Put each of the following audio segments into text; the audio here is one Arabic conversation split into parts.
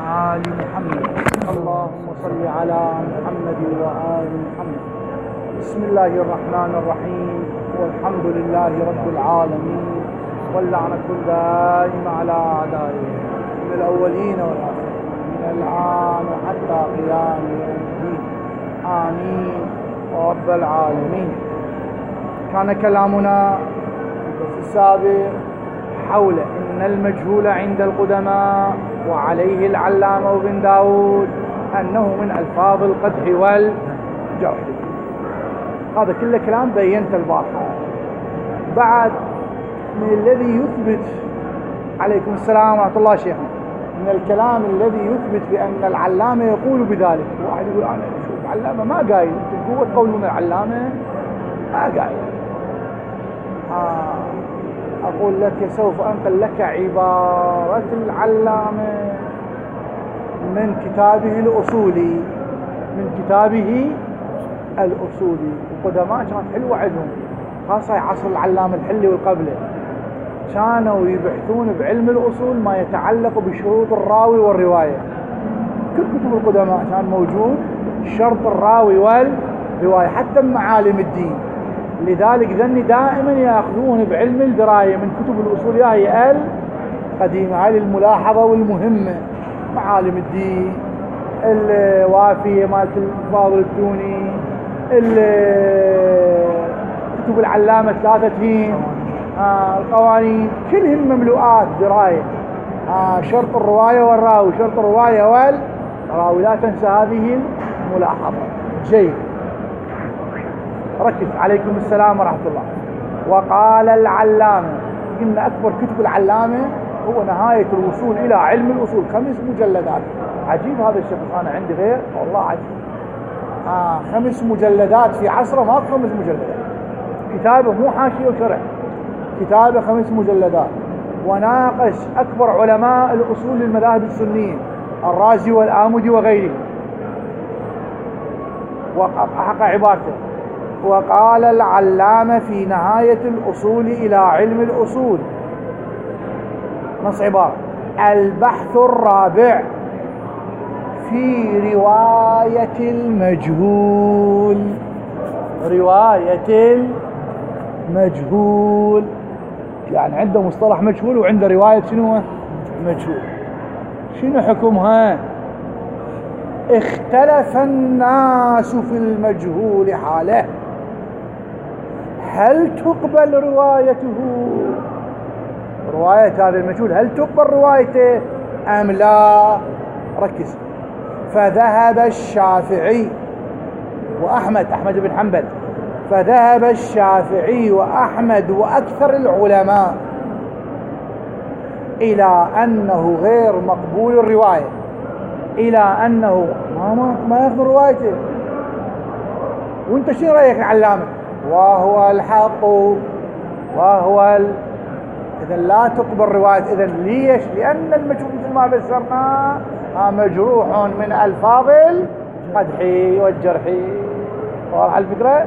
آل محمد. اللهم صل على محمد وآل محمد. بسم الله الرحمن الرحيم، والحمد لله رب العالمين، واللعنة الدائمة على أعدائه من الأولين والآخرين من الآن وحتى قيام يوم الدين. آمين رب العالمين. كان كلامنا في الدرس السابق حول إن المجهول عند القدماء وعليه العلامة وابن داود أنه من ألفاظ القدح والجرح. هذا كله كلام بينت البارحة. بعد من الذي يثبت، عليكم السلام ورحمة الله شيخنا، من الكلام الذي يثبت بأن العلامة يقول بذلك. واحد يقول أنا شوف علامة ما قايل، أنتم تقولون العلامة ما قايل. أقول لك سوف أنقل لك عبارة العلامة من كتابه الأصولي، من كتابه الأصولي. القدماء كانت حلوة عندهم، خاصة عصر العلامة الحلي والقبلة، كانوا يبحثون بعلم الأصول ما يتعلق بشروط الراوي والرواية. كل كتب القدماء كان موجود شرط الراوي والرواية، حتى معالم الدين. لذلك ذني دائما يأخذون بعلم الدراية من كتب الأصول هي القديمة، هذه الملاحظة والمهمة. معالم الدين، الوافية مالت الفاضل التوني، كتب العلامة ثلاثة، القوانين، كلهم مملوءات دراية. شرط الرواية والراوي، شرط الرواية والراوي، لا تنسى هذه الملاحظة. جيد، ركز. عليكم السلام ورحمة الله. وقال العلامة، إن أكبر كتب العلامة هو نهاية الوصول إلى علم الأصول، 5 مجلدات. عجيب هذا الشخص، أنا عندي غير والله عجيب. 5 مجلدات في عصره، ما 5 مجلدات. كتابه مو حاشية وشرح، كتابه 5 مجلدات. وناقش أكبر علماء الأصول للمذاهب السنية، الرازي والآمدي وغيره. وحق عبارته: وقال العلامة في نهاية الأصول إلى علم الأصول، نص عبارة: البحث الرابع في رواية المجهول. رواية المجهول يعني عنده مصطلح مجهول وعنده رواية شنو؟ مجهول. شنو حكمها؟ اختلف الناس في المجهول حاله، هل تقبل روايته؟ رواية هذا المجهول هل تقبل روايته أم لا؟ ركز. فذهب الشافعي وأحمد، أحمد بن حنبل، فذهب الشافعي وأحمد وأكثر العلماء إلى أنه غير مقبول الرواية، إلى أنه ما يأخذ روايته. وانت شنو رأيك علامة؟ وهو الحق إذا لا تقبل رواية. إذا ليش؟ لأن المجروح مثل ما فسرنا مجروح من ألفاظ القدح والجرح. واضح الفكرة؟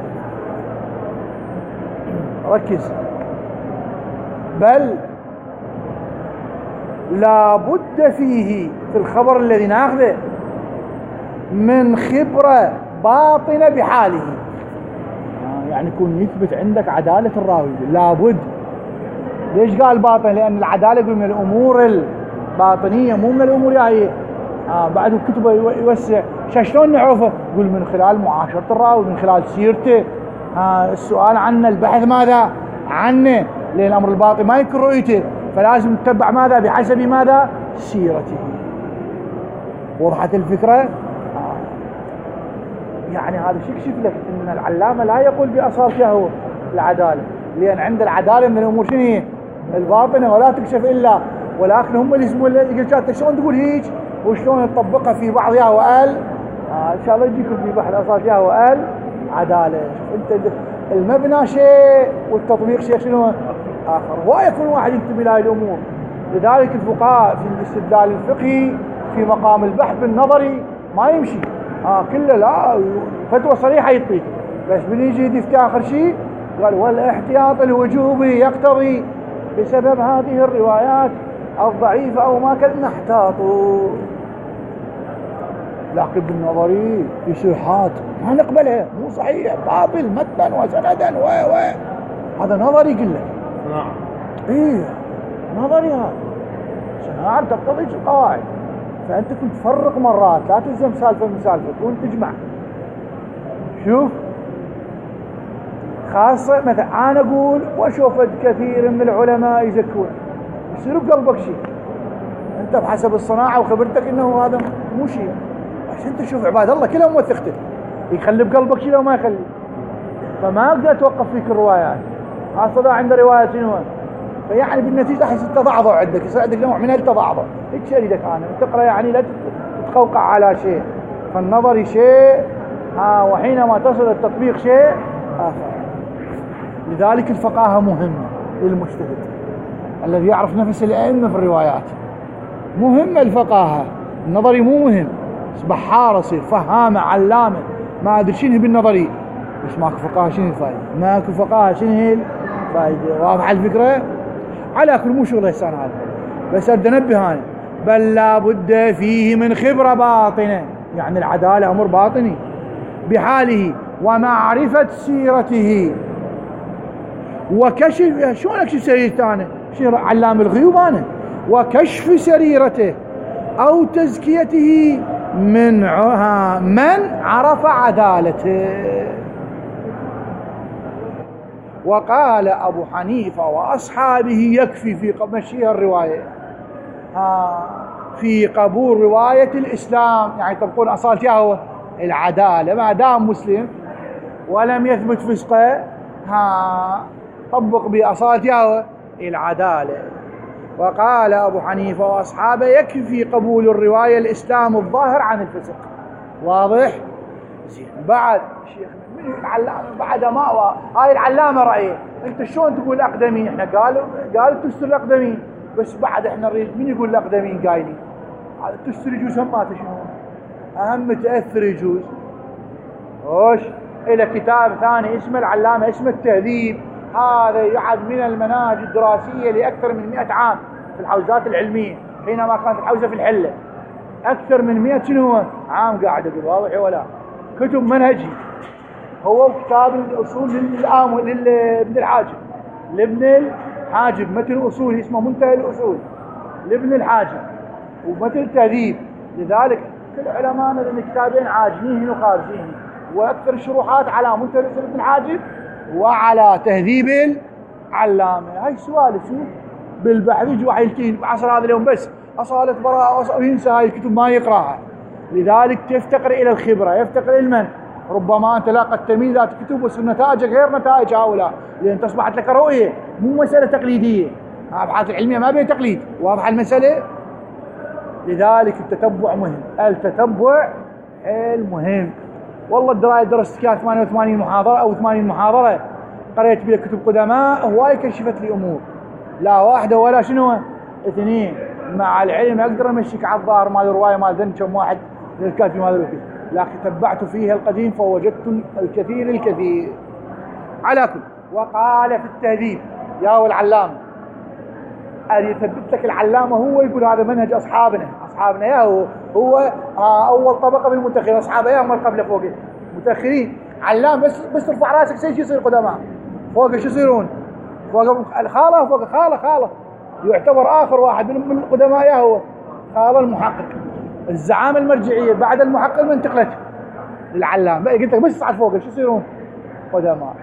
ركز. بل لا بد فيه، في الخبر الذي ناخذه، من خبرة باطنة بحاله، يعني يكون يثبت عندك عدالة الراوي. لا بد. ليش قال باطن؟ لأن العدالة من الأمور الباطنية، مو من الأمور يعني بعد كتبه يوسع. شلون نعرفه؟ يقول من خلال معاشرة الراوي، من خلال سيرته، السؤال عنه، البحث ماذا عنه، لأن الأمر الباطن ما يمكن رؤيته، فلازم نتبع ماذا؟ بحسب ماذا؟ سيرته. وضحت الفكرة؟ يعني هذا شو يكشف لك ان العلامة لا يقول بأصالته العدالة، لأن عند العدالة من الأمور شنو هي؟ الباطنة، ولا تكشف إلا. ولكن هم اللي يسمون يقول شلون تقول هيك وشلون تطبقها في بعضها وقال إن شاء الله يجيكم في بحث أصالتها وقال عدالة. شوف أنت، المبنى شيء والتطبيق شيء شنو آخر. ويكون واحد ينتبه لهذه الأمور. لذلك الفقهاء في الاستدلال الفقهي في مقام البحث بالنظري ما يمشي. كله لا فتوى صريحة يعطيك، بس بنيجي يفتي آخر شيء قال والاحتياط الوجوبي يقتضي بسبب هذه الروايات الضعيفة أو ما كان نحتاط. لكن بالنظري يصير حاتم ما نقبلها، مو صحيح، باطل متنا وسندا و هذا نظري كله. نعم. ايه نظري هذا، عشان اعرف تقتضي القواعد. فانت كنت تفرق مرات، لا تلزم سالفه من سالفه، تكون تجمع. شوف خاصه مثلا انا اقول وشوفت كثير من العلماء يزكون، يصير بقلبك شيء، انت بحسب الصناعه وخبرتك انه هذا مو شيء، عشان تشوف عباد الله كلهم وثقته، يخلي بقلبك شيء لو ما يخلي. فما اقدر اتوقف فيك الروايات، خاصه عند روايه شنو، فيعني بالنتيجه راح يصير تضعضع عندك، يصير عندك نوع من التضعضع. هيك اريدك انا تقرا يعني لا تتقوقع على شيء، فالنظري شيء وحينما تصل التطبيق شيء اخر. لذلك الفقاهه مهمه للمجتهد الذي يعرف نفس الائمه في الروايات، مهمه الفقاهه. النظري مو مهم، بحار يصير فهامه علامه ما ادري شنو بالنظري، بس ماكو فقاهه شنو الفائده؟ ماكو فقاهه شنو الفائده؟ واضحه الفكره؟ على كل مو شغل هسه هذا، بس اريد انبه انا بل لا بد فيه من خبره باطنه، يعني العداله امر باطني بحاله ومعرفه سيرته وكشف. شلون اكشف سريرته انا؟ شنو علام الغيوب انا؟ وكشف سريرته او تزكيته من عرف عدالته. وقال ابو حنيفه واصحابه يكفي في مشيها الروايه في قبول روايه الاسلام، يعني تقول اصالتها هو العداله، ما دام مسلم ولم يثبت فسقه طبق باصالتها هو العداله. وقال ابو حنيفه واصحابه يكفي في قبول الروايه الاسلام الظاهر عن الفسق. واضح؟ زين. بعد شيخ من العلامه بعد ما هاي العلامه رايه، انت شلون تقول الاقدمين؟ احنا قالوا تستر الاقدمين، بس بعد احنا نريد من يقول الاقدمين قايلين هذا تستر يجوز هم ما شنو اهم تاثر يجوز. وش الى كتاب ثاني اسمه العلامه اسمه التهذيب، هذا يعد من المناهج الدراسيه لاكثر من 100 عام في الحوزات العلميه، حينما كانت الحوزه في الحله اكثر من 100 شنو عام قاعد اقول. واضح ولا؟ كتب منهجي. هو كتاب الاصول لابن الحاجب، لابن الحاجب متن اصول اسمه منتهى الاصول لابن الحاجب، ومتن التهذيب. لذلك كل علماءنا لان كتابين عاجنين وخارجين، واكثر الشروحات على منتهى الاصول ابن الحاجب وعلى تهذيب العلامه. هاي سوالف شوف بالبحث يجي واحد يلتين بعصر هذا اليوم بس اصاله براءه وينسى هاي الكتب ما يقراها. لذلك تفتقر الى الخبره، يفتقر المن. ربما انت لاقت تمييزات الكتب ونتائجك غير نتائج هؤلاء، لان تصبحت لك رؤيه مو مساله تقليديه. الابحاث العلميه ما بين تقليد. واضحه المساله؟ لذلك التتبع مهم، التتبع حيل مهم. والله الدرايه درست فيها 88 محاضره او 80 محاضره، قريت بها كتب قدماء، هواي كشفت لي امور، لا واحده ولا شنو اثنين. مع العلم اقدر امشيك على الظاهر مال الروايه مال ذن كم واحد الكاتب مال الوكيل، لكن تبعت فيها القديم فوجدت الكثير. على كل. وقال في التهذيب يا العلامه، يثبت لك العلامه هو يقول هذا منهج اصحابنا يا هو اول طبقه بالمتاخرين، اصحابه يا هم قبل فوق متاخرين. علام بس ترفع راسك شيء يصير قدماء فوق شو يصيرون؟ فوق الخاله، فوق خاله يعتبر اخر واحد من القدماء يا هو خاله المحقق. الزعامه المرجعيه بعد المحقق من انتقلت للعلام، بقى قلت لك بس تصعد فوق شو يصيرون؟ قدماء.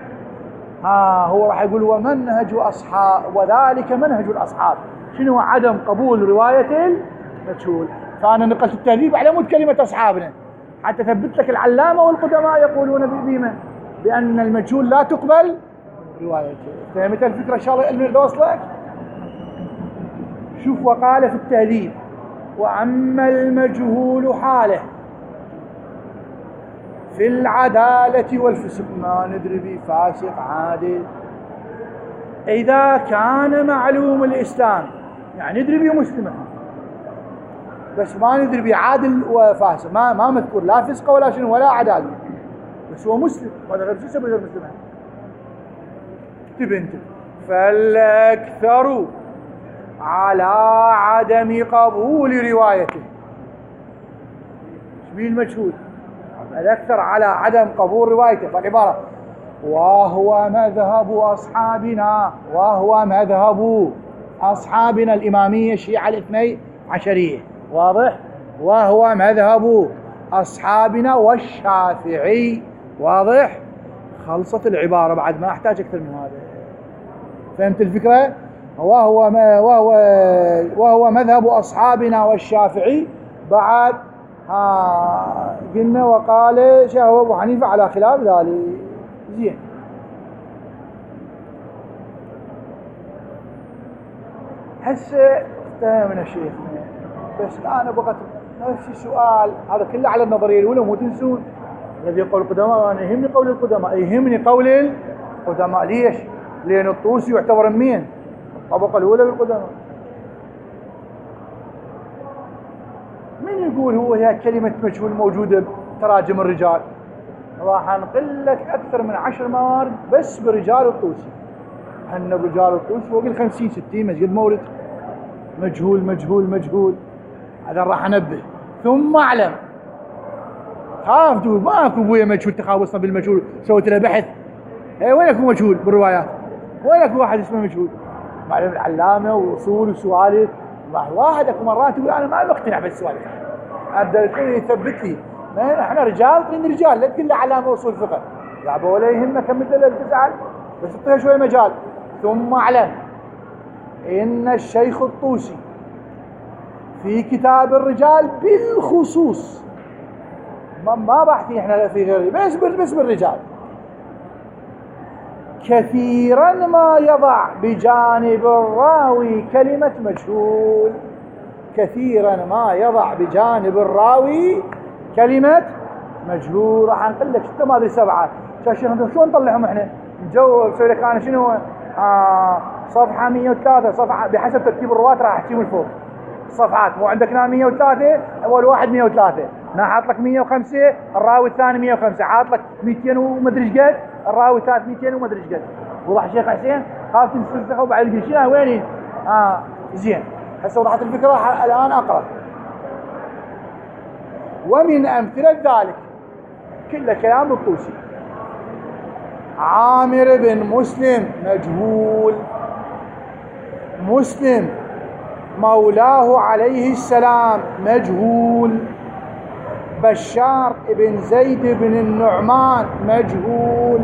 هو راح يقول ومنهج اصحاب، وذلك منهج الاصحاب شنو؟ عدم قبول روايه المجهول. فانا نقلت التهذيب على مود كلمه اصحابنا حتى ثبت لك العلامه والقدماء يقولون بما بان المجهول لا تقبل روايته. فهمت الفكره؟ ان شاء الله العلم يوصلك. شوف وقال في التهذيب واما المجهول حاله في العدالة والفسق، ما ندري به فاسق عادل، إذا كان معلوم الإسلام، يعني ندري به مسلم بس ما ندري به عادل وفاسق، ما مذكور لا فسق ولا شنو ولا عدالة، بس هو مسلم، وهذا غير جسم غير مسلم. انت فالأكثر على عدم قبول روايته. بيه المجهول؟ الأكثر على عدم قبول روايته. فالعبارة وهو مذهب أصحابنا، وهو مذهب أصحابنا الإمامية الشيعة الاثني عشرية، واضح؟ وهو مذهب أصحابنا والشافعي، واضح؟ خلصت العبارة، بعد ما أحتاج أكثر من هذا. فهمت الفكرة؟ وهو مذهب أصحابنا والشافعي. بعد قلنا وقال شهو أبو حنيفة على خلاف ذلك. زين، هسه افتهمنا شيخنا، بس أنا بغيت نفس السؤال هذا كله على النظرية الأولى، مو تنسون الذي يقول القدماء. أنا يهمني قول القدماء، يهمني قول القدماء. ليش؟ لأن الطوسي يعتبر من الطبقة الأولى بالقدماء. من يقول هو هي كلمة مجهول موجودة بتراجم الرجال؟ راح انقل لك أكثر من 10 موارد بس برجال الطوسي. أن رجال الطوسي فوق 50-60 مسجد مورد مجهول مجهول مجهول. هذا راح انبه. ثم اعلم، خاف تقول ماكو ابويا مجهول، تخابصنا بالمجهول، سويت له بحث. وينك مجهول بالروايات؟ وينك واحد اسمه مجهول؟ معلم العلامه واصول وسوالف. واحد اكو مرات يقول انا ما مقتنع بالسوالف، ابدا يثبت لي ما احنا رجال، طين رجال، لا تقول لي علامه واصول فقه يا ولا يهمك مثل تزعل، بس اعطيها شويه مجال. ثم اعلم ان الشيخ الطوسي في كتاب الرجال بالخصوص، ما بحثي احنا في غيره، بس بالرجال، كثيرا ما يضع بجانب الراوي كلمة مجهول. كثيرا ما يضع بجانب الراوي كلمة مجهول. راح نقول لك انت ما ادري 7 شو نطلعهم احنا؟ نجاوب نسوي لك انا شنو؟ صفحة 103 صفحة بحسب ترتيب الرواة، راح احكيهم الفوق الصفحات. مو عندك هنا 103 اول واحد 103، انا حاط لك 105 الراوي الثاني 105، حاط لك 200 ومدري ايش قد الراوي الثالث 200 ومدري ايش قد. وضح الشيخ حسين؟ خاف تنسخوا بعد القشيله وينين؟ زين، هسه وضحت الفكره. الان اقرا. ومن امثله ذلك كله كلام الطوسي. عامر بن مسلم مجهول. مسلم مولاه عليه السلام مجهول. بشار بن زيد بن النعمان مجهول.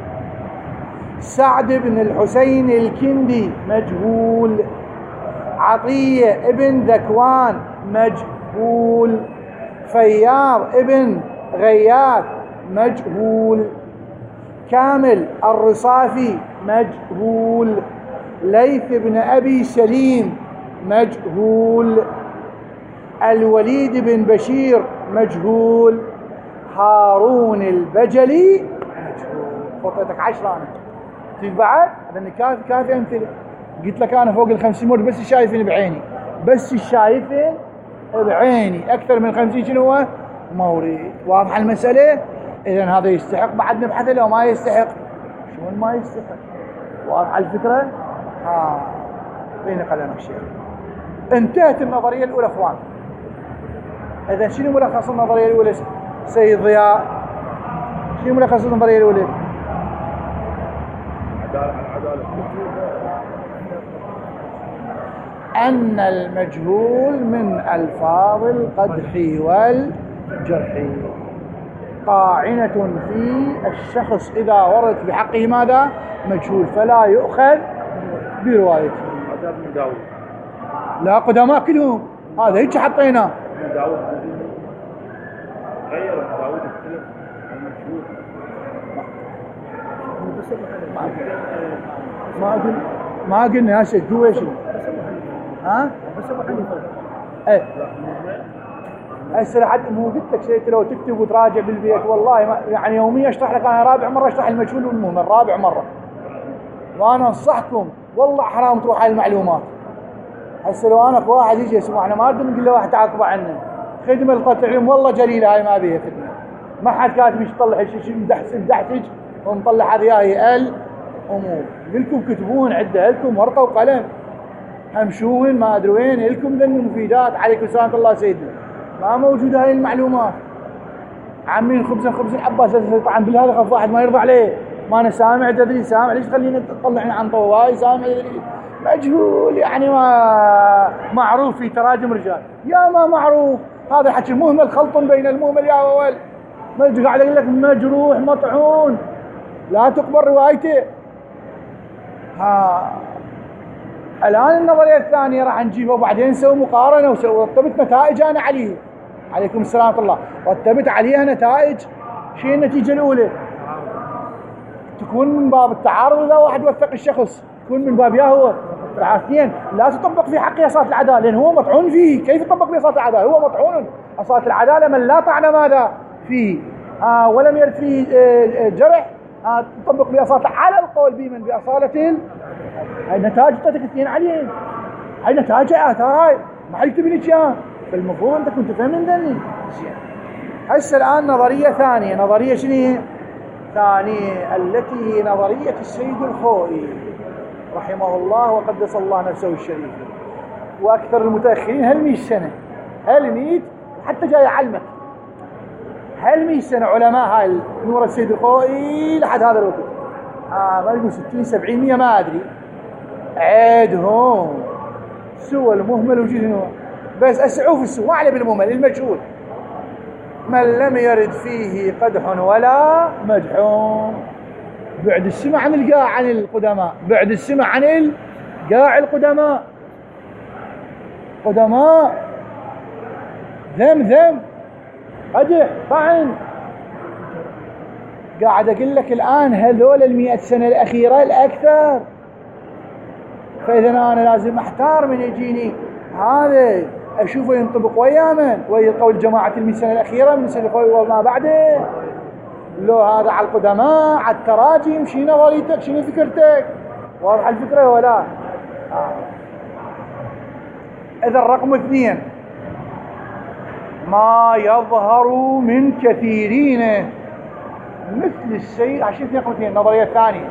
سعد بن الحسين الكندي مجهول. عطية بن ذكوان مجهول. فياض بن غياث مجهول. كامل الرصافي مجهول. ليث بن أبي سليم مجهول. الوليد بن بشير مجهول. هارون البجلي مجهول. خطيتك 10 أنا. تيجي بعد هذا كافي أمثلة. قلت لك أنا فوق 50 مرة بس الشايفين بعيني، بس الشايفين بعيني. أكثر من 50 شنو هو؟ مورد. واضحة المسألة؟ إذن هذا يستحق بعد نبحث له ما يستحق؟ شلون ما يستحق؟ واضحة الفكرة؟ بين قلمك شيخ. انتهت النظرية الأولى اخوان. إذن شنو ملخص النظرية الأولى سيد ضياء؟ شنو ملخص النظرية الأولى؟ أن المجهول من ألفاظ القدح والجرح، طاعنة في الشخص إذا وردت بحقه ماذا؟ مجهول، فلا يؤخذ بروايته. هذا من داود. لا قدماء كلهم هذا هيك حطيناه. من داود غير داود يختلف المجهول. ما قلنا يا سيد هو شنو؟ بس ابو حنيفه. ايه هسه لحد مو قلت لك شيء لو تكتب وتراجع بالبيت والله ما يعني يوميا اشرح لك. انا رابع مره اشرح المجهول والمهم رابع مره، وانا انصحكم والله حرام تروح على المعلومات. هسه لو انا واحد يجي يسمعنا ما نقدر نقول له واحد تعال طبع عنا خدمه القطع علم والله جليله هاي ما بيها خدمه. ما حد كاتب يطلع شيء مدحسج ونطلع هذه الامور. لكم كتبون عده لكم ورقه وقلم همشون ما ادري وين لكم ذن المفيدات. عليكم سلامة الله سيدنا. ما موجوده هاي المعلومات. عمين خبز العباس طبعا بالهذا خف واحد ما يرضى عليه، ما انا سامع تدري سامع ليش تخليني تطلعني عن طواي سامع تدري مجهول يعني ما معروف في تراجم رجال يا ما معروف هذا الحكي مهمل خلط بين المهمل يا اول ما قاعد اقول لك مجروح مطعون لا تقبل روايته. الان النظريه الثانيه راح نجيبها وبعدين نسوي مقارنه ورتبت نتائج انا عليه. عليكم السلام ورحمه الله. رتبت عليها نتائج. شيء النتيجه الاولى تكون من باب التعارض اذا واحد وثق الشخص تكون من باب يا هو. اثنين لا تطبق في حق اصاله العداله لان هو مطعون فيه. كيف يطبق في اصاله العداله؟ هو مطعون. اصاله العداله من لا طعن ماذا فيه ولم يرد فيه جرح تطبق باصاله على القول بمن باصاله. هاي نتائج تتك اثنين عليهم. هاي نتائج اثار هاي ما حد يكتب لك اياها. فالمفروض انت كنت فاهم من ذني. هسه الان نظريه ثانيه. نظريه شنو ثانيه؟ التي هي نظريه السيد الخوئي رحمه الله وقدس الله نفسه الشريف. واكثر المتاخرين هل 100 سنه هل 100 حتى جاي اعلمك هل 100 سنه علماء هاي نور السيد الخوئي لحد هذا الوقت ما يقول 60 70 100 ما ادري عيدهم سوى المهمل وجدنا بس اسعوف السوء ما عليه بالمهمل المجهول من لم يرد فيه قدح ولا مدح. بعد السمع عن القاع عن القدماء. بعد السمع عن القاع القدماء قدماء ذم قدح طعن. قاعد اقول لك الان هذول 100 سنه الاخيره الاكثر. فاذا انا لازم احتار من يجيني هذا اشوفه ينطبق ويا من ويا قول جماعه 100 سنه الاخيره من سنه وما بعده. لو هذا على القدماء على التراجم شنو نظريتك شنو فكرتك؟ واضحه الفكره ولا؟ اذا الرقم 2 ما يظهر من كثيرين مثل السيد عشان رقم 2 النظريه الثانيه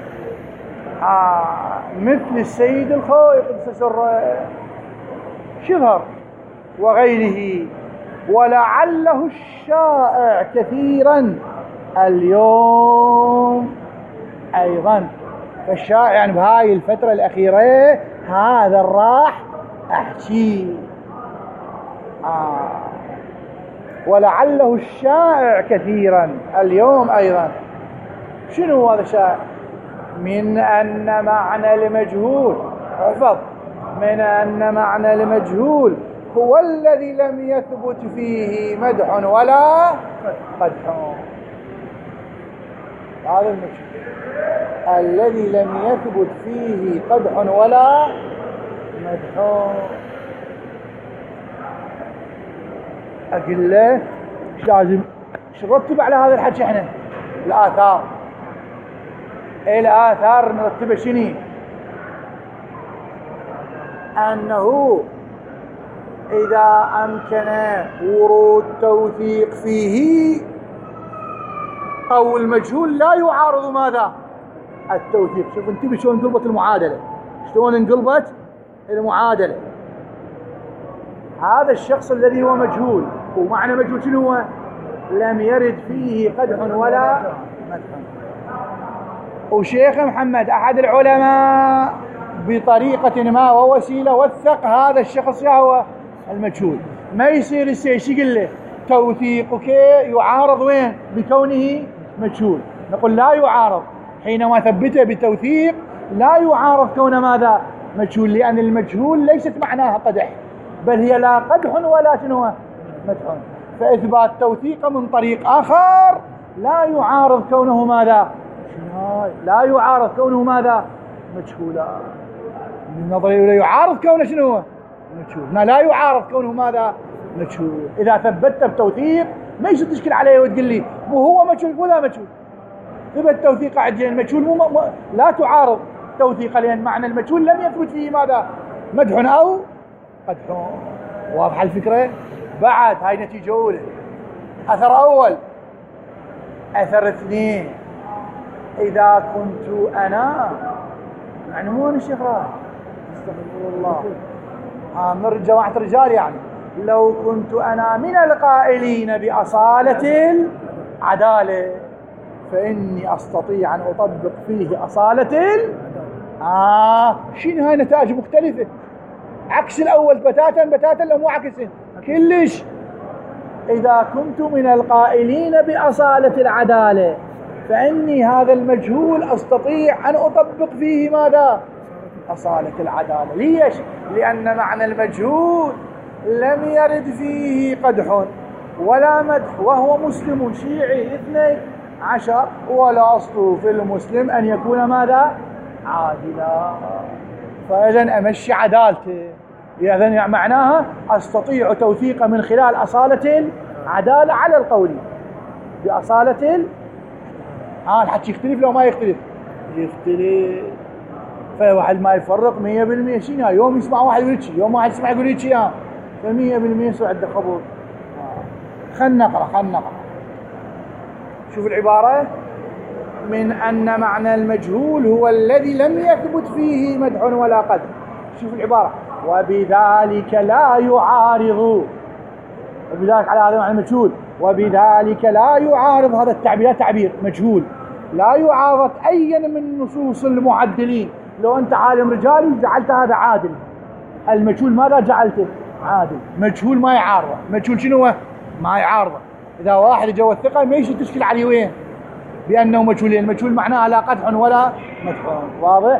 مثل السيد الخوئي قدس سره شظهر وغيره ولعله الشائع كثيرا اليوم ايضا. فالشائع يعني بهاي الفتره الاخيره هذا راح احكي ولعله الشائع كثيرا اليوم ايضا. شنو هذا الشائع؟ من ان معنى المجهول احفظ من ان معنى المجهول هو الذي لم يثبت فيه مدح ولا قدح. هذا المجهول الذي لم يثبت فيه قدح ولا مدح. اقول له ايش لازم نرتب على هذا الحكي احنا؟ الاثار. الاثار نرتبها شنو؟ انه اذا امكن ورود توثيق فيه او المجهول لا يعارض ماذا؟ التوثيق. شوف انتبه شلون انقلبت المعادله. شلون انقلبت المعادله. هذا الشخص الذي هو مجهول ومعنى مجهول شنو هو؟ لم يرد فيه قدح ولا مدح. وشيخ محمد احد العلماء بطريقه ما ووسيله وثق هذا الشخص هو المجهول. ما يصير ايش يقول له؟ توثيقك يعارض وين؟ بكونه مجهول. نقول لا يعارض حينما ثبته بتوثيق لا يعارض كون ماذا؟ مجهول. لان المجهول ليست معناها قدح بل هي لا قدح ولا شنو مدح. فاثبات توثيق من طريق اخر لا يعارض كونه ماذا؟ لا يعارض كونه ماذا؟ مجهولا. النظريه لا يعارض كونه شنو هو؟ مجهول. لا يعارض كونه ماذا؟ مجهول. اذا ثبتت بتوثيق ما يصير تشكل عليه وتقول لي وهو مجهول ولا مجهول. ثبت توثيق عندي المجهول لا تعارض توثيق لان معنى المجهول لم يثبت فيه ماذا؟ مدح او قدح. واضحه الفكره؟ بعد هاي نتيجه اولى. اثر اول. اثر 2 اذا كنت انا يعني مو انا الشيخ راح استغفر الله من جماعه رجال يعني لو كنت أنا من القائلين بأصالة العدالة فإني أستطيع أن أطبق فيه أصالة شنو هاي نتائج مختلفة عكس الأول بتاتا لو مو عكس كلش. إذا كنت من القائلين بأصالة العدالة فإني هذا المجهول أستطيع أن أطبق فيه ماذا؟ أصالة العدالة. ليش؟ لأن معنى المجهول لم يرد فيه قدح ولا مدح وهو مسلم شيعي 12 ولا أصل في المسلم أن يكون ماذا؟ عادلا. فإذا أمشي عدالته، إذن معناها أستطيع توثيق من خلال أصالة العدالة على القول بأصالة الحكي. يختلف لو ما يختلف؟ يختلف. فواحد ما يفرق 100% شنو، يوم يسمع واحد يقول شيء، يوم واحد يسمع يقول شيء، ف100% يصير عنده قبول. خلنا نقرأ شوف العبارة: من أن معنى المجهول هو الذي لم يثبت فيه مدح ولا قدر. شوف العبارة: وبذلك لا يعارض، وبذلك على هذا معنى المجهول، وبذلك لا يعارض، هذا التعبير تعبير مجهول لا يعارض أي من نصوص المعدلين. لو أنت عالم رجالي جعلت هذا عادل، المجهول ماذا جعلته؟ عادل. مجهول ما يعارضه. مجهول شنو؟ ما يعارضه. إذا واحد جوا الثقة ما يشي تشكل عليه وين بأنه مجهولين. المجهول معناه لا قدح ولا مدح. واضح؟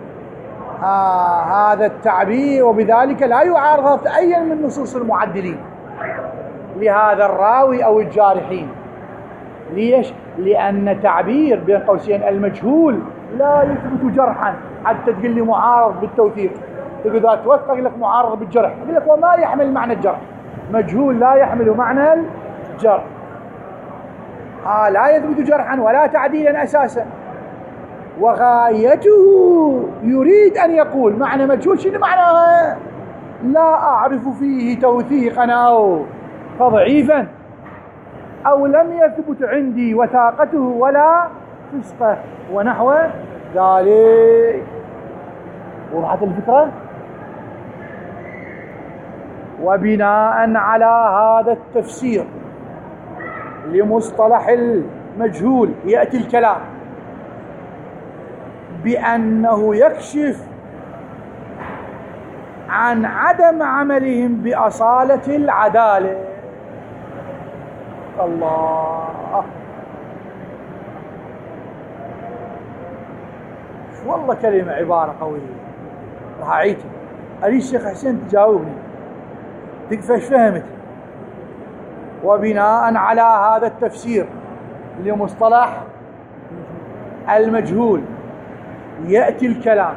هذا التعبير وبذلك لا يعارض أي من نصوص المعدلين لهذا الراوي أو الجارحين. ليش؟ لأن تعبير بين قوسين المجهول لا يثبت جرحا حتى تقول لي معارض بالتوثيق. تقول إذا توثق لك معارض بالجرح، أقول لك وما يحمل معنى الجرح. مجهول لا يحمل معنى الجرح. لا يثبت جرحا ولا تعديلا أساسا. وغايته يريد أن يقول معنى مجهول شنو معناها؟ لا أعرف فيه توثيقا أو تضعيفا، أو لم يثبت عندي وثاقته ولا فسقه ونحو ذلك. وضحت الفكرة؟ وبناء على هذا التفسير لمصطلح المجهول يأتي الكلام بأنه يكشف عن عدم عملهم بأصالة العدالة. الله، والله كلمة عبارة قوية راح أعيدها. أريد الشيخ حسين تجاوبني تكفى فهمت. وبناء على هذا التفسير لمصطلح المجهول يأتي الكلام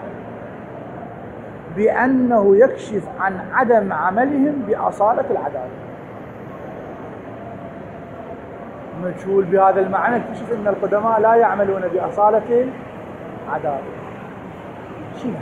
بأنه يكشف عن عدم عملهم بأصالة العدالة. مجهول بهذا المعنى يكشف أن القدماء لا يعملون بأصالة العدالة. شنو؟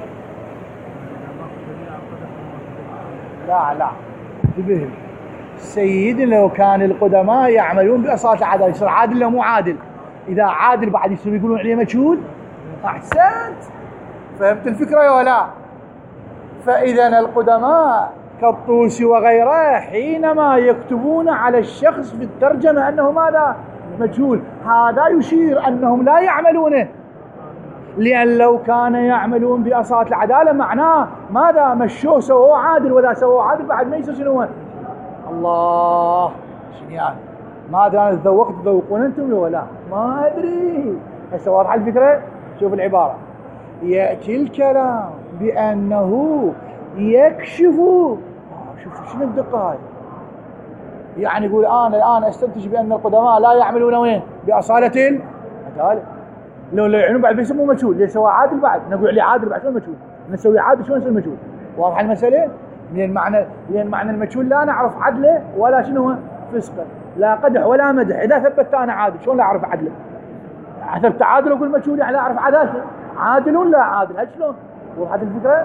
لا انتبه سيدنا، لو كان القدماء يعملون بأصالة العدالة يصير عادل لو مو عادل؟ إذا عادل بعد يصير يقولون عليه مجهول؟ أحسنت، فهمت الفكرة ولا لا؟ فإذا القدماء كالطوسي وغيره حينما يكتبون على الشخص في الترجمة أنه ماذا؟ مجهول، هذا يشير أنهم لا يعملونه. لأن لو كان يعملون بأصالة العدالة معناه ماذا؟ مشوه سووه عادل، وإذا سووه عادل بعد ما يصير شنو؟ الله، شنو يعني؟ ما أدري أنا تذوقون أنتم ولا لا؟ ما أدري. هسه واضحة الفكرة؟ شوف العبارة: يأتي الكلام بأنه يكشف. شوف شنو الدقة هاي؟ يعني يقول أنا الآن أستنتج بأن القدماء لا يعملون وين؟ بأصالة العدالة. لو يعنون بعد بيسموه مجهول، ليش سوى عادل بعد؟ نقول عليه عادل بعد شلون مجهول؟ نسوي عادل شلون يصير مجهول؟ واضح المسألة؟ لأن معنى المجهول لا نعرف عدله ولا شنو فسقه، لا قدح ولا مدح. إذا ثبت أنا عادل شلون لا أعرف عدله؟ حسبت عادل وأقول مجهول يعني لا أعرف عدالته. عادل ولا عادل؟ هل شلون؟ وضحت الفكرة؟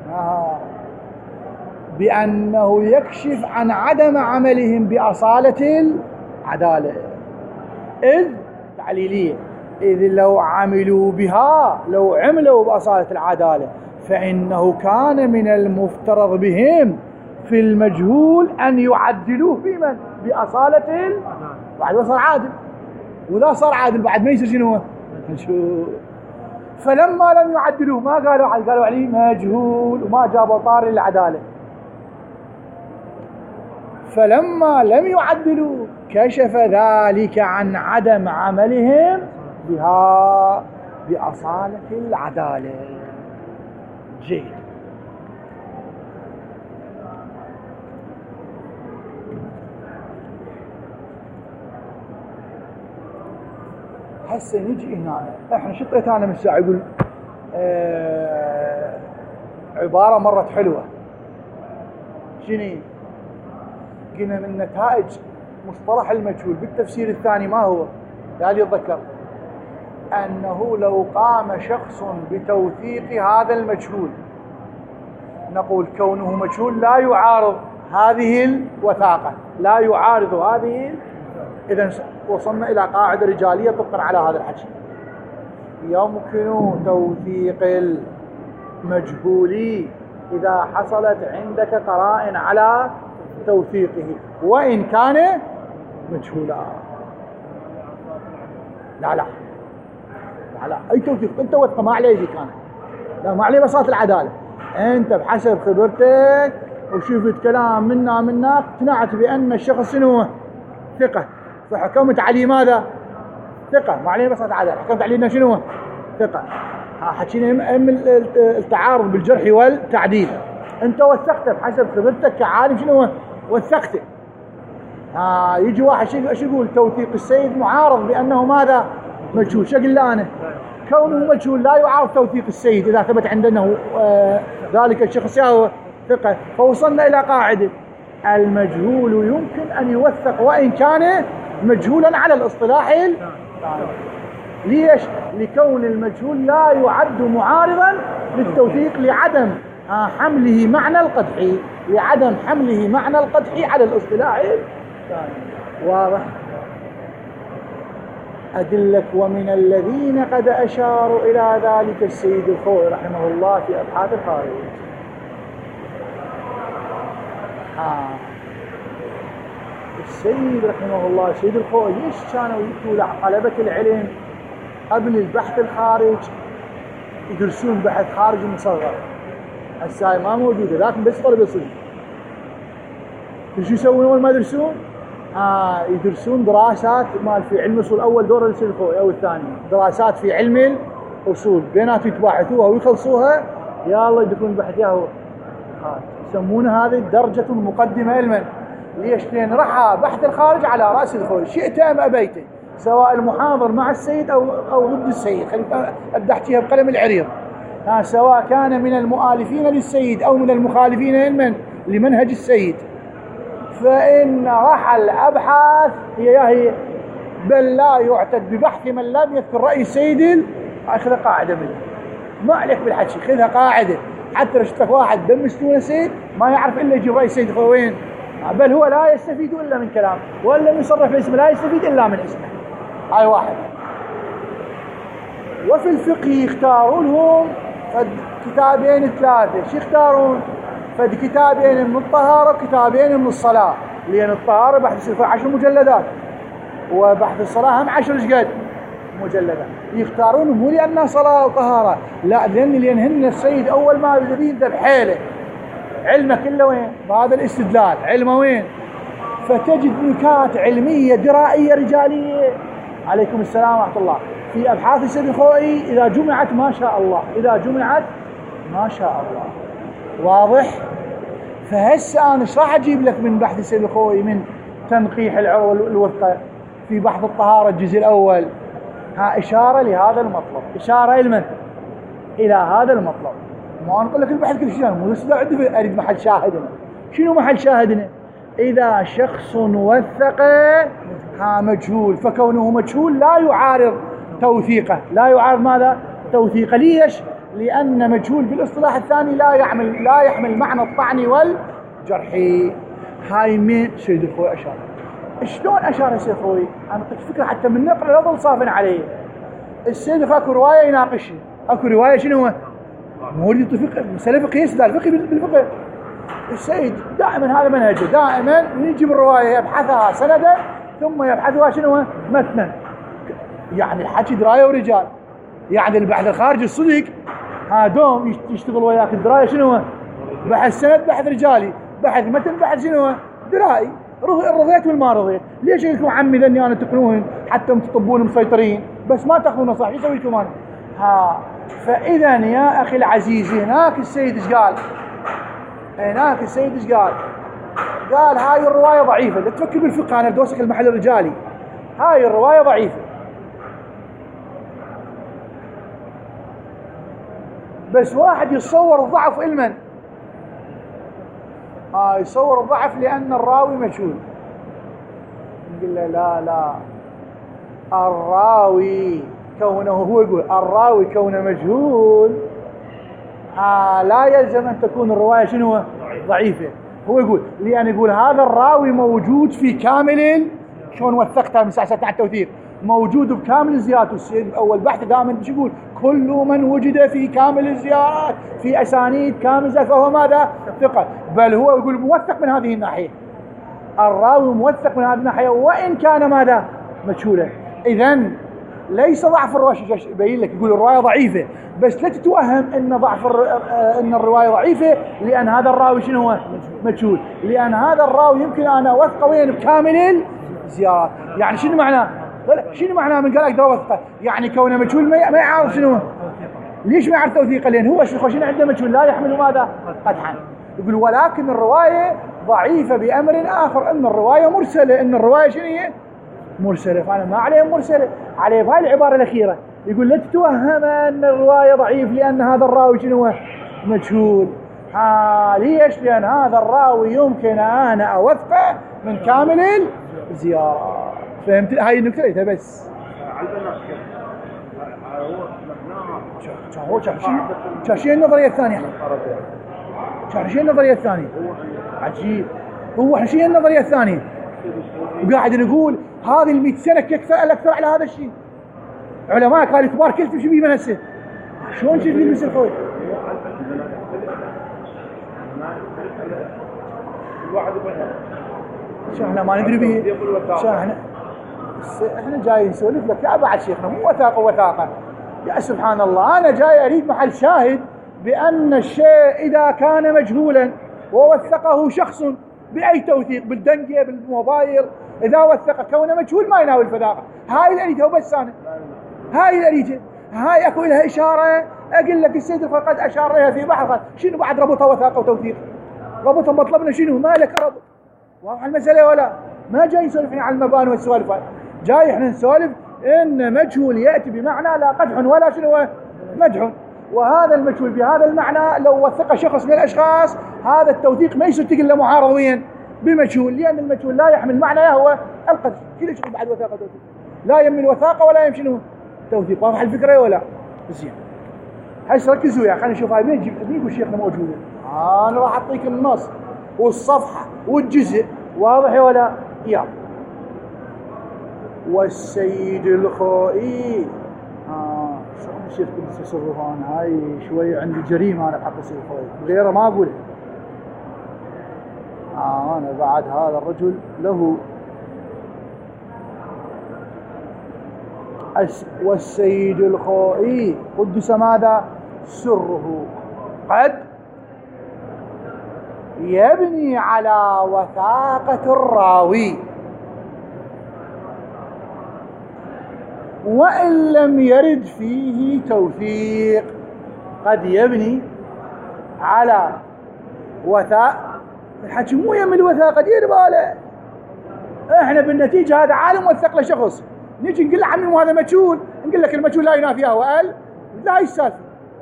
بأنه يكشف عن عدم عملهم بأصالة العدالة. إذ تعليلية، إذ لو عملوا بها، لو عملوا بأصالة العدالة، فإنه كان من المفترض بهم في المجهول أن يعدلوه بمن؟ بأصالة بعد ما صار عادل، وإذا صار عادل بعد ما يصير شنو هو؟ مجهول. فلما لم يعدلوه ما قالوا عليه مجهول، وما جابوا طار العدالة. فلما لم يعدلوا كشف ذلك عن عدم عملهم بها بأصالة العدالة. جيد. هسه نجي هنا، احنا شطيت انا من ساعه يقول عباره مرت حلوه. شنو؟ قلنا من نتائج مصطلح المجهول بالتفسير الثاني ما هو؟ قال يتذكر انه لو قام شخص بتوثيق هذا المجهول نقول كونه مجهول لا يعارض هذه الوثاقه، لا يعارض هذه. إذا وصلنا إلى قاعدة رجالية طبقا على هذا الحكي. يمكن توثيق المجهول إذا حصلت عندك قرائن على توثيقه وإن كان مجهولا. لا أي توثيق أنت وثقه ما عليه ذيك أنا، لا ما عليه بساطة العدالة. أنت بحسب خبرتك وشفت كلام منا اقتنعت بأن الشخص شنو ثقة، فحكمت عليه ماذا؟ ثقة. ما علينا بس عدالة، حكمت عليه انه شنو؟ ثقة. حكينا التعارض بالجرح والتعديل. انت وثقته بحسب خبرتك كعالم شنو وثقته. يجي واحد شو يقول؟ توثيق السيد معارض بانه ماذا؟ مجهول. شو اقول له انا؟ كونه مجهول لا يعارض توثيق السيد اذا ثبت عندنا ذلك الشخص هو ثقة. فوصلنا الى قاعدة المجهول يمكن أن يوثق وإن كان مجهولا على الاصطلاح الثاني. ليش؟ لكون المجهول لا يعد معارضا للتوثيق لعدم حمله معنى القدح، لعدم حمله معنى القدح على الاصطلاح الثاني. واضح؟ أدلك ومن الذين قد أشاروا إلى ذلك السيد الخوئي رحمه الله في أبحاث الخارج. السيد رحمه الله السيد الخوئي ليش كانوا يأتوا لطلبة العلم قبل البحث الخارج يدرسون بحث خارج مصغر؟ هسه ما موجوده، لكن بس طلبة الصدق شو يسوون اول ما يدرسون؟ يدرسون دراسات مال في علم الاصول. اول دوره للسيد الخوئي او الثاني دراسات في علم الاصول، بيناتهم يتباحثوها ويخلصوها يلا يدخلون بحث ياهو يسمونها هذه الدرجة المقدمة علما. ليش؟ لأن رحى بحث الخارج على رأس الخوئي شئت أم أبيت، سواء المحاضر مع السيد أو ضد السيد. خلينا أبدأ أحكيها بقلم العريض. سواء كان من المؤالفين للسيد أو من المخالفين علما لمنهج السيد، فإن رحى الأبحاث هي بل لا يعتد ببحث من لم يذكر رأي السيد. أخذ قاعدة منه، ما عليك بالحكي، خذها قاعدة. حتى لو شفت واحد دم مستوى سيد ما يعرف الا يجيب راي السيد وين، بل هو لا يستفيد الا من كلام، وان لم يصرف اسمه لا يستفيد الا من اسمه. هاي واحد. وفي الفقه يختارون لهم كتابين ثلاثه. شو يختارون؟ فد كتابين من الطهاره وكتابين من الصلاه، لان الطهاره بحث يصير 10 مجلدات وبحث الصلاه هم 10 قد مجلدات. يختارون مو لأنها صلاة وطهارة، لا لأن هن السيد أول ما يبدأ بحيله علمه كله وين؟ بهذا الاستدلال علمه وين؟ فتجد نكات علمية درائية رجالية. عليكم السلام ورحمة الله. في أبحاث السيد الخوئي إذا جمعت ما شاء الله، إذا جمعت ما شاء الله. واضح؟ فهسه أنا ايش راح أجيب لك من بحث السيد الخوئي من تنقيح الوثقة في بحث الطهارة الجزء الأول؟ إشارة لهذا المطلب، إشارة لمن؟ إلى هذا المطلب. ما نقول لك البحث كل شيء، مو بس أريد محل شاهدنا. شنو محل شاهدنا؟ إذا شخص وثق مجهول، فكونه مجهول لا يعارض توثيقه، لا يعارض ماذا؟ توثيقه. ليش؟ لأن مجهول بالاصطلاح الثاني لا يحمل معنى الطعن والجرح. هاي من سيد الخوئي أشار. شلون أشار السيد الخوئي؟ أنا أعطيك فكرة حتى من نقل لا ظل صافن عليه. السيد اكو رواية يناقشها، اكو رواية شنو هو؟ مو يريد فقه، مسألة فقهية، استدلال فقهي بالفقه. السيد دائما هذا منهجه، دائما يجيب الرواية يبحثها سندا ثم يبحثها شنو؟ متنا. يعني الحكي دراية ورجال، يعني البحث الخارجي الصدق هادوم يشتغل وياك الدراية شنو؟ بحث سند، بحث رجالي، بحث متن، بحث شنو؟ درائي. رضيت والما رضيت، ليش لكم عمي ذني انا تقنون حتى تطبون مسيطرين بس ما تاخذون نصائح؟ ايش اسوي لكم انا؟ فاذا يا اخي العزيز هناك السيد ايش قال؟ هناك السيد ايش قال؟ قال هاي الروايه ضعيفه. لا تفكر بالفقه، انا بدي اوصلك المحل الرجالي. هاي الروايه ضعيفه، بس واحد يتصور الضعف علما، يصور الضعف لأن الراوي مجهول. نقول له لا، الراوي كونه، هو يقول الراوي كونه مجهول لا يلزم أن تكون الرواية شنو؟ ضعيفة. هو يقول لأن يقول هذا الراوي موجود في كامل، شلون وثقتها من ساعة عن التوثيق، موجود بكامل الزيارات. والسيد أول بحث دائما ايش يقول؟ كل من وجد في كامل الزيارات في أسانيد كامل فهو ماذا؟ ثقة. بل هو يقول موثق من هذه الناحية، الراوي موثق من هذه الناحية وإن كان ماذا؟ مجهولا. إذن ليس ضعف الرواية يبين لك، يقول الرواية ضعيفة، بس لا تتوهم ان ضعف ان الرواية ضعيفة لأن هذا الراوي شنو هو؟ مجهول. لأن هذا الراوي يمكن أن أوثقه وين؟ بكامل الزيارات. يعني شنو معناه؟ شنو معناه من قال اقدر اوثقه؟ يعني كونه مجهول ما يعرف شنو؟ ليش ما يعرف توثيقه؟ لان هو شنو عنده مجهول لا يحمل ماذا؟ قدحا. يقول ولكن الروايه ضعيفه بامر اخر، ان الروايه مرسله. ان الروايه شنو هي؟ مرسله. فانا ما عليه مرسله، عليه بهاي العباره الاخيره. يقول لا تتوهم ان الروايه ضعيف لان هذا الراوي شنو؟ مجهول. ليش؟ لان هذا الراوي يمكن انا اوثقه من كامل الزيارات. فهمت هاي النكته؟ بس على البنات هو شو النظريه الثانيه؟ شو النظريه الثانيه؟ عجيب. هو احنا شو النظريه الثانيه؟ وقاعد نقول هذه ال100 سنه الاكثر على هذا الشيء. علماء كانوا كبار كيف تمشي بيه من هسه؟ شلون تمشي بيه مثل خوي؟ الواحد يبغى شو احنا ما ندري به؟ شو احنا جاي نسولف لك يا بعد شيخنا مو وثاقه. يا سبحان الله، انا جاي اريد محل شاهد بان الشيء اذا كان مجهولا ووثقه شخص باي توثيق، بالدنجه بالموبايل، اذا وثق كونه مجهول ما يناول الفذاقه. هاي اللي اريدها وبس انا. هاي اللي اريدها. هاي اكو لها اشاره. اقول لك السيد قد اشار لها في بحر. شنو بعد ربطها وثاقه وتوثيق؟ ربطها مطلبنا شنو؟ ما لك ربط. واضح المساله ولا؟ ما جاي نسولفني على المباني والسوالف هاي. جاي احنا نسولف ان مجهول ياتي بمعنى لا قدح ولا شنو؟ مدح. وهذا المجهول بهذا المعنى لو وثق شخص من الاشخاص هذا التوثيق ما يصير الا معارض وين؟ بمجهول، لان المجهول لا يحمل معنى هو القدح. كل شيء بعد وثاقه وتوثيق لا يم الوثاقه ولا يم شنو؟ توثيق. واضح الفكره ولا؟ زين. هسه ركزوا يا اخي، خلينا نشوف هاي مين يقول شيخنا موجوده. انا راح اعطيك النص والصفحه والجزء. واضح ولا؟ يلا. والسيد الخوئي شو عم الشيخ قدس سره انا هاي شوي عندي جريمه انا بحق السيد الخوئي غيره ما اقول. انا بعد هذا الرجل له. والسيد الخوئي قدس ماذا؟ سره قد يبني على وثاقة الراوي وإن لم يرد فيه توثيق. قد يبني على وثاقة. الحكي مو يم الوثاقة، دير باله. احنا بالنتيجة هذا عالم وثق له شخص، نيجي نقول له عمي هذا مجهول، نقول لك المجهول لا ينافيه وقال لا السالفة.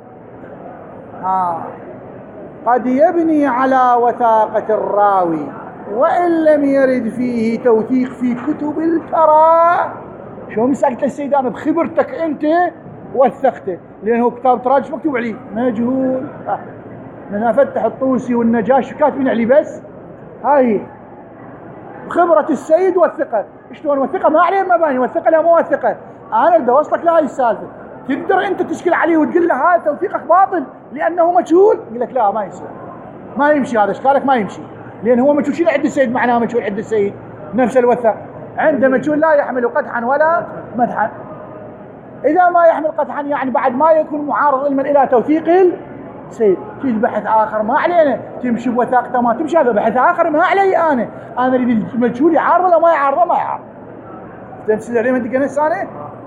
قد يبني على وثاقة الراوي وإن لم يرد فيه توثيق في كتب الترى. شو مسألة السيد أنا بخبرتك أنت وثقته، لأنه كتاب تراجم مكتوب عليه مجهول. من أفتح الطوسي والنجاش كاتبين عليه بس. هاي بخبرة السيد وثقه. شلون وثقه؟ ما عليه مباني، وثقه لا مو وثقه. أنا بدي أوصلك لهاي السالفة. تقدر أنت تشكل عليه وتقول له هذا توثيقك باطل لأنه مجهول؟ يقول لك لا ما يصير. ما يمشي هذا اشكالك ما يمشي، لان هو مجهول. شنو عند السيد معناه مجهول عند السيد؟ نفس الوثاق عنده مجهول لا يحمل قدحا ولا مدحا. اذا ما يحمل قدحا يعني بعد ما يكون معارض علما الى توثيق السيد. في بحث اخر ما علينا، تمشي بوثاقته ما تمشي، هذا بحث اخر ما علي. انا اريد المجهول يعارض ولا ما يعارضه؟ ما يعارض. تمسك عليه من دقيقه ثانيه.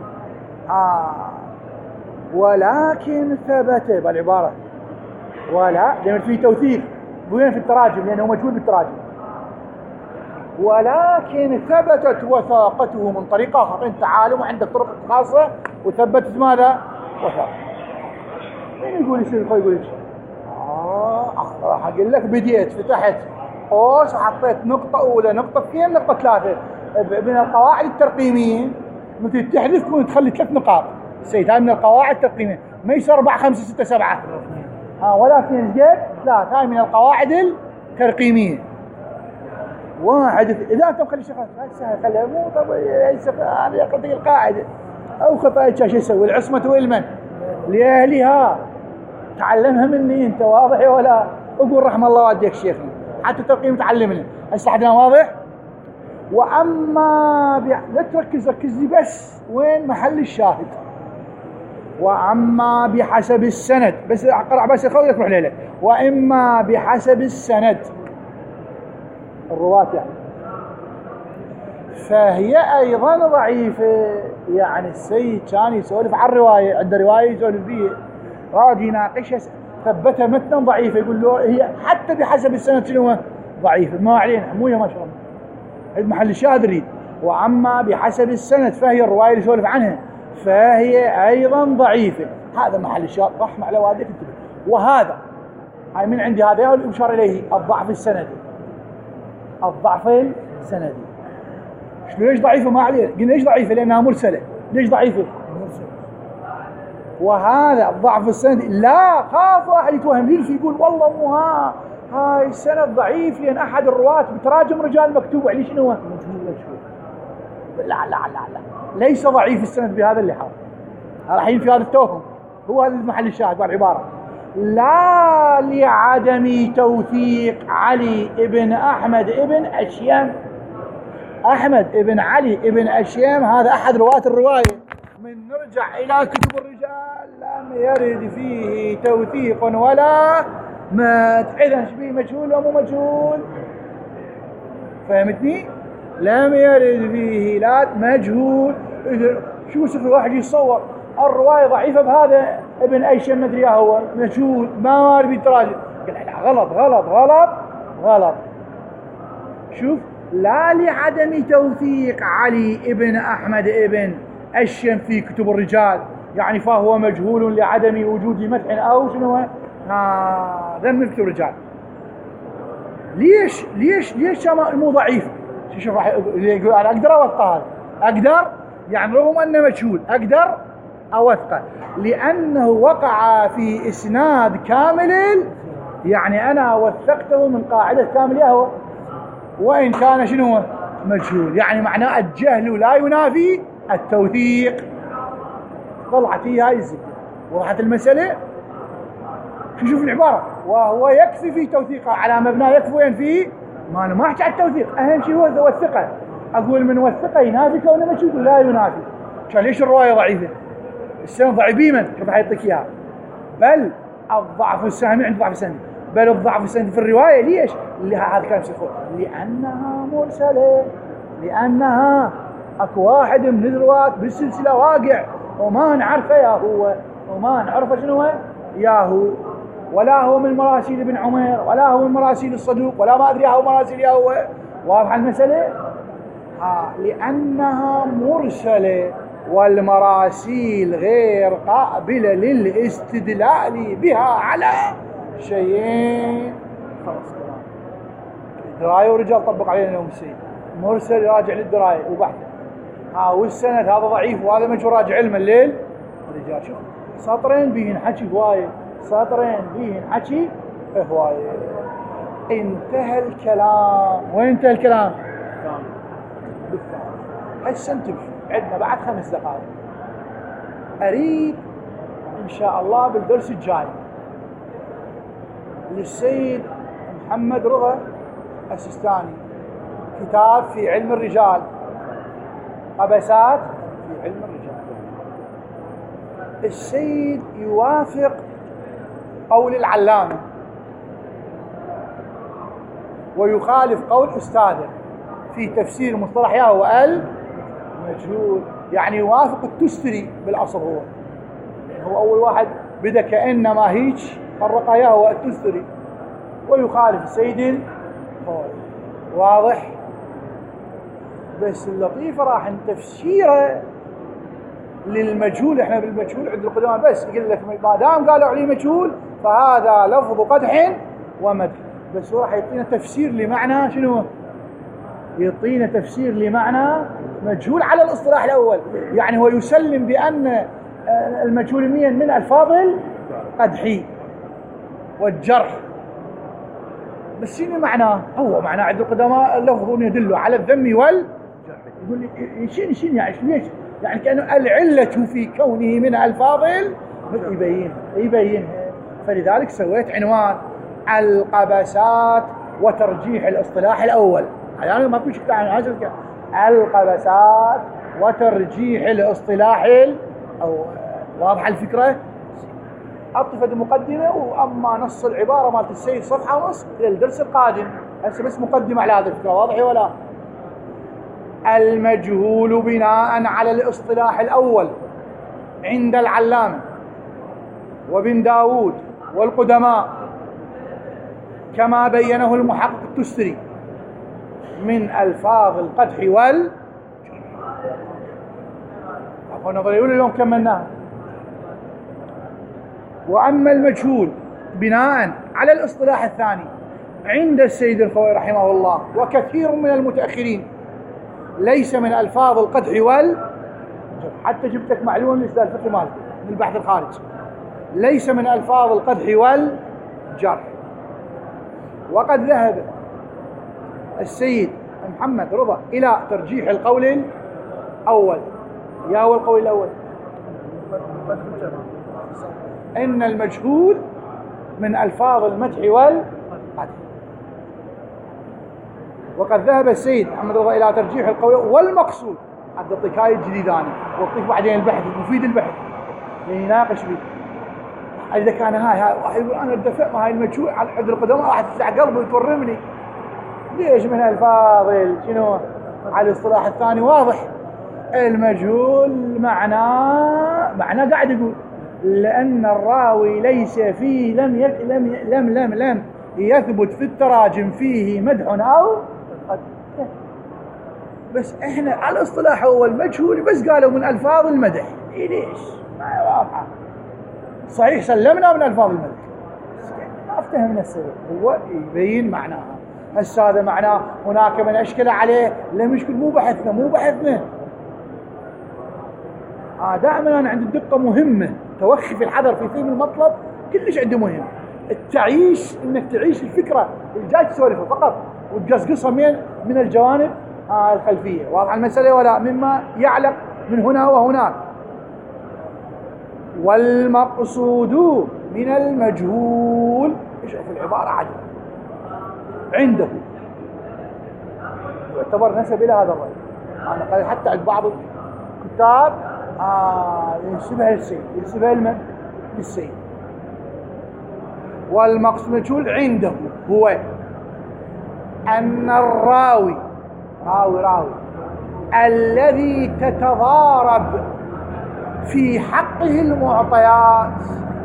ولكن ثبت بالعباره ولا لأن في توثيق وين في التراجم لأنه مجهول بالتراجم. ولكن ثبتت وثاقته من طريق آخر. أنت عالم وعندك طرق خاصة وثبتت ماذا؟ وثاقة. مين يقول يصير يقول لك راح أقول لك بديت فتحت قوس وحطيت نقطة أولى نقطة اثنين نقطة ثلاثة من القواعد الترقيمية. مثل تحذف كون تخلي 3 نقاط. السيد هاي من القواعد الترقيمية ما يصير 4 5 6 7 ولا 2 زقيق 3. هاي من القواعد الترقيمية. واحد إذا أنت مخلي شغل سهل خليها مو طبيعي أنا يقضي القاعدة أو خطأ شو يسوي العصمة والمن لأهلها. تعلمها مني أنت واضح ولا أقول رحم الله والديك شيخنا حتى ترقيم تعلمنا هسه حدنا واضح. وأما لا تركز ركز لي بس وين محل الشاهد. وأما بحسب السند بس أقرأ بس أخوي تروح ليلة. وإما بحسب السند الرواة يعني فهي أيضا ضعيفة. يعني السيد كان يسولف عن الرواية عنده رواية يسولف فيه راجي يناقشها ثبتها متنا ضعيفة يقول له هي حتى بحسب السند شنو ضعيفة. ما علينا مو ما شاء الله عند محل الشاهد نريد. وأما بحسب السند فهي الرواية اللي يسولف عنها فهي أيضا ضعيفة. هذا محل الشاهد رحمة على والديك انتبه. وهذا هاي من عندي هذا يشار إليه الضعف السندي. الضعف السندي ليش ضعيفة؟ ما عليه قلنا ليش ضعيفة لأنها مرسلة. ليش ضعيفة؟ مرسلة. وهذا الضعف السندي لا خاف واحد يتوهم ليش يقول والله مو هاي السند ضعيف لأن أحد الرواة بتراجم رجال مكتوب عليه شنو مجهول. لا لا لا لا ليس ضعيف السند بهذا اللحاظ. الحين في هذا التوهم هو هذا المحل الشاهد بالعبارة. لا لعدم توثيق علي ابن أحمد ابن أشيم. أحمد ابن علي ابن أشيم هذا أحد رواة الرواية. من نرجع إلى كتب الرجال لم يرد فيه توثيق ولا مدح. إذن شبيه مجهول ومو مجهول؟ فهمتني؟ لم يرد فيه لا مجهول. شو سفر واحد يصور الرواية ضعيفة بهذا ابن أيشم مدري هو مجهول ما ربي تراجع. قال لا غلط غلط غلط غلط. شوف لا لعدم توثيق علي ابن أحمد ابن أشيم في كتب الرجال يعني فهو مجهول لعدم وجود مدح أو شنو هذا من كتب الرجال. ليش مو ضعيف؟ شوف راح يقول أنا أقدر أوثقه. أقدر يعني رغم أنه مجهول أقدر أوثقه لأنه وقع في إسناد كامل. يعني أنا وثقته من قاعدة كاملة هو وإن كان شنو مجهول. يعني معناه الجهل لا ينافي التوثيق. طلعت هي هاي الزبدة وضحت المسألة. شوف العبارة وهو يكفي في توثيقه على مبنى يكفي وين فيه ما أنا ما أحكي على التوثيق. أهم شيء هو الثقة. أقول من وثقه ينافي كونه مجهول لا ينافي. كان ليش الرواية ضعيفة؟ السند ضعيف بمن؟ كيف حيعطيك إياها؟ بل الضعف السهمي عند ضعف السند بل الضعف السند في الرواية. ليش؟ هذا كلام سيخون لأنها مرسلة. لأنها أكو واحد من الرواة بالسلسلة واقع وما نعرفه يا هو وما نعرفه شنو يا هو ولا هو من مراسيل ابن عمر ولا هو من مراسيل الصدوق ولا ما أدري هو مراسيل يا هو. واضح المسألة؟ لأنها مرسلة والمراسيل غير قابلة للاستدلال بها على شيئين. خلاص كلام الدراية ورجال طبق علينا اليوم السيد مرسل راجع للدراية وبحثه. والسند هذا ضعيف وهذا مجهول راجع علم الليل رجال. شوف سطرين بيهن حكي هواية سطرين بيهن حكي هواية. انتهى الكلام. وين انتهى الكلام؟ هسه انتبه عندنا بعد 5 دقائق أريد إن شاء الله بالدرس الجاي للسيد محمد رضا السيستاني، كتاب في علم الرجال، قبسات في علم الرجال. السيد يوافق قول العلامة ويخالف قول أستاذه في تفسير مصطلح يهوى المجهول، يعني يوافق التستري بالأصل. هو أول واحد بدأ كأنما هيك فرق يهوى التستري، ويخالف السيد الخوئي. واضح؟ بس اللطيفة راح تفسيره للمجهول. احنا بالمجهول عند القدماء بس يقول لك ما دام قالوا عليه مجهول فهذا لفظ قدح ومدح، بس هو راح يعطينا تفسير لمعنى شنو؟ يعطينا تفسير لمعنى مجهول على الاصطلاح الاول. يعني هو يسلم بان المجهول من الفاظ القدح والجرح، بس شنو معناه؟ هو معناه عند القدماء لفظ يدل على الذم والجرح. يقول لي شنو يعني ليش؟ يعني كأنه العلة في كونه من الفاظ يبينها. فلذلك سويت عنوان القبسات وترجيح الاصطلاح الاول. يعني ما كنت عن هذا القبسات وترجيح الاصطلاح الاول. واضحه الفكره؟ اطفت المقدمه، واما نص العباره مالت السيد صفحه ونص الى الدرس القادم. هسه بس مقدمه على هذه الفكره. واضحه ولا؟ المجهول بناء على الاصطلاح الأول عند العلامة وابن داود والقدماء كما بينه المحقق التستري من ألفاظ القدح والجرح. نظريون اليوم كملناها. وأما المجهول بناء على الاصطلاح الثاني عند السيد الخوئي رحمه الله وكثير من المتأخرين ليس من ألفاظ القدح والجرح. حتى جبتك معلومة من الأستاذ الفقهي مالك من البحث الخارجي، ليس من ألفاظ القدح والجرح. وقد ذهب السيد محمد رضا إلى ترجيح القول الأول. يا هو القول الأول إن المجهول من ألفاظ المدح والقدح. وقد ذهب السيد محمد رضا إلى ترجيح القول والمقصود. حتى أعطيك هاي الجديدة أنا وأعطيك بعدين البحث مفيد البحث يناقش به. إذا كان هاي واحد يقول أنا ارتفع ما هاي المجهول على حد القدماء راح تسع قلبي وتورمني. ليش من الفاظ شنو على الاصطلاح الثاني؟ واضح المجهول معناه قاعد يقول لأن الراوي ليس فيه لم يثبت في التراجم فيه مدح أو بس احنا على الاصطلاح هو المجهول بس قالوا من الفاظ المدح. ليش؟ ما واضحه. صحيح سلمنا من الفاظ المدح ما افتهمنا السبب. هو يبين معناها. هسه هذا معناه هناك من اشكل عليه لم يشكل. مو بحثنا. دائما انا عندي الدقه مهمه. توخي في الحذر في فهم المطلب كلش عنده مهم. التعيش انك تعيش الفكره اللي جاي تسولفها فقط وتقصقصها من الجوانب الخلفيه. واضح المساله ولا؟ مما يعلق من هنا وهناك. والمقصود من المجهول شوف العباره عدل عنده يعتبر نسب الى هذا الرجل. انا قال حتى عند بعض الكتاب ينسبها للسيد، ينسبها للسيد. والمقصود مجهول عنده هو أن الراوي راوي الذي تتضارب في حقه المعطيات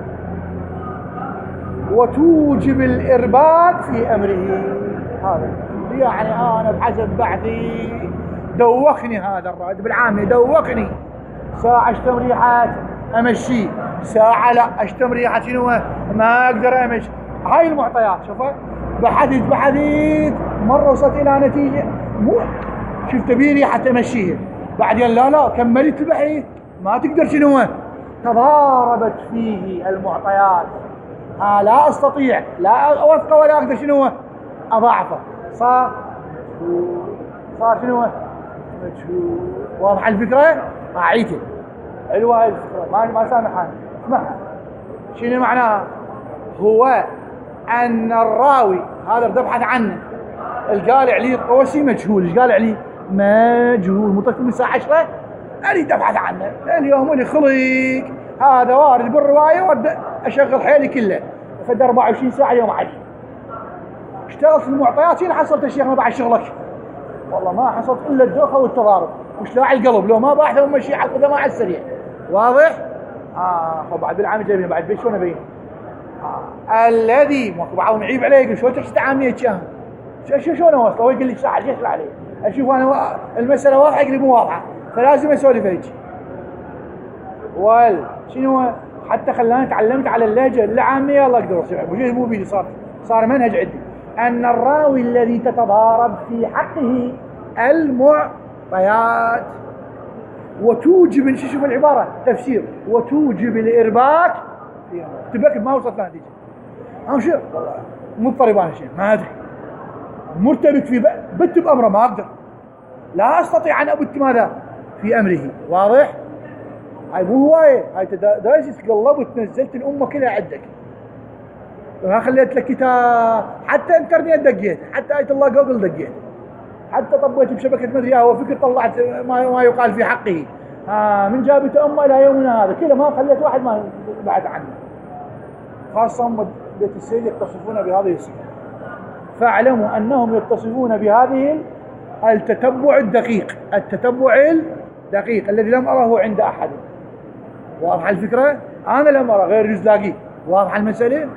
وتوجب الإرباك في أمره. هذا يعني أنا بحسب بحثي دوخني هذا الرجل بالعامة، دوخني. ساعة اشتم ريحات أمشي، ساعة لا اشتم ريحة شنو ما أقدر أمشي. هاي المعطيات شوفها بحثت مرة وصلت إلى نتيجة مو شفت بي ريحة أمشيها بعدين لا كملت البحث ما تقدر شنو تضاربت فيه المعطيات. لا أستطيع لا أوثق ولا أقدر شنو أضاعفه. صار شنو مجهول. واضح الفكرة؟ أعيته حلوة هاي الفكرة ما سامحها. اسمعها شنو معناها؟ هو أن الراوي هذا ببحث عنه. القال عليه الطوسي مجهول. ايش قال عليه؟ مجهول. مترك من الساعه 10 اريد ابحث عنه. اليوم اللي خلق هذا وارد بالروايه وارد اشغل حيلي كله فد 24 ساعه اليوم عادي. اشتغلت في المعطيات هنا حصلت يا شيخنا بعد شغلك. والله ما حصلت الا الدوخه والتضارب وشلاع القلب لو ما باحث ومشي على القدماء على السريع. واضح؟ بعد بالعام جايبين بعد بيت شلون ابين؟ الذي بعضهم يعيب عليه يقول شلون تحكي عاميه كان؟ شلون اوصله؟ هو يقول لي ساعه ليش عليه؟ اشوف انا المساله واضحه يقول لي مو واضحه فلازم اسولف هيك. شنو حتى خلاني تعلمت على اللهجه العاميه الله يقدر يصير مو بيدي صار منهج عندي ان الراوي الذي تتضارب في حقه المعطيات وتوجب شوف العباره تفسير وتوجب الارباك تبكي ما وصلت لها نتيجه. انا شيء والله مضطرب انا شيء ما ادري مرتبك في بت بامره ما اقدر لا استطيع ان ابت ماذا في امره. واضح؟ هاي مو هوايه هاي دراسه تقلبت نزلت الامه كلها عندك ما خليت لك كتاب حتى انترنت دقيت حتى ايت الله جوجل دقيت حتى طبيت بشبكه مدري هو فكر طلعت ما يقال في حقه. من جابت امه الى يومنا هذا كله ما خليت واحد ما بعد عنه. خاصه هم بيت السيد يتصفون بهذه الصفه. فاعلموا انهم يتصفون بهذه التتبع الدقيق الذي لم اراه عند احد. واضحه الفكره؟ انا لم ارى غير جزلاقي. واضحه المساله؟